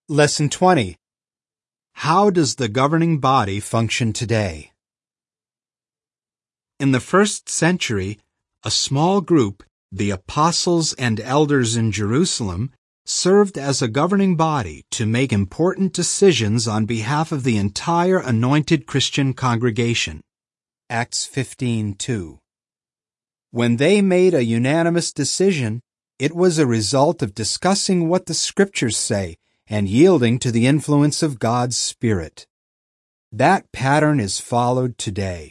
Lesson 20. How does the governing body function today? In the first century, a small group, the apostles and elders in Jerusalem, served as a governing body to make important decisions on behalf of the entire anointed Christian congregation. Acts 15:2. When they made a unanimous decision, it was a result of discussing what the Scriptures say and yielding to the influence of God's Spirit. That pattern is followed today.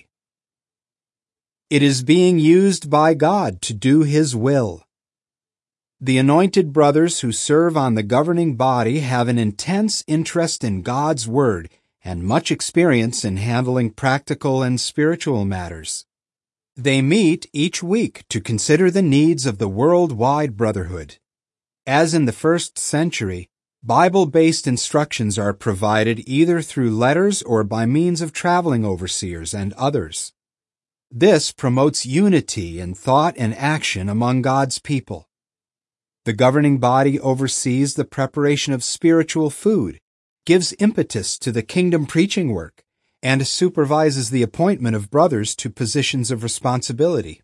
It is being used by God to do His will. The anointed brothers who serve on the governing body have an intense interest in God's Word and much experience in handling practical and spiritual matters. They meet each week to consider the needs of the worldwide brotherhood. As in the first century, Bible-based instructions are provided either through letters or by means of traveling overseers and others. This promotes unity in thought and action among God's people. The governing body oversees the preparation of spiritual food, gives impetus to the kingdom preaching work, and supervises the appointment of brothers to positions of responsibility.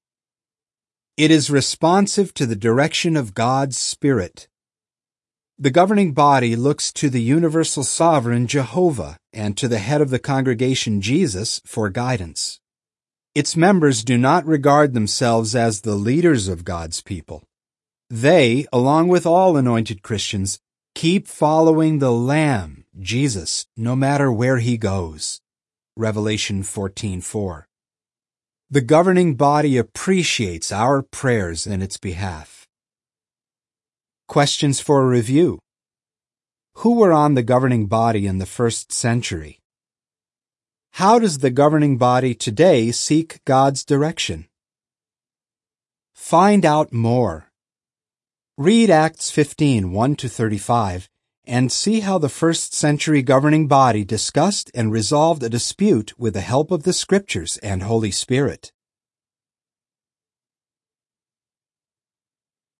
It is responsive to the direction of God's Spirit. The governing body looks to the universal sovereign Jehovah and to the head of the congregation, Jesus, for guidance. Its members do not regard themselves as the leaders of God's people. They, along with all anointed Christians, keep following the Lamb, Jesus, no matter where He goes. Revelation 14:4. The governing body appreciates our prayers in its behalf. Questions for review. Who were on the governing body in the first century? How does the governing body today seek God's direction? Find out more. Read Acts 15:1-35 and see how the first century governing body discussed and resolved a dispute with the help of the Scriptures and Holy Spirit.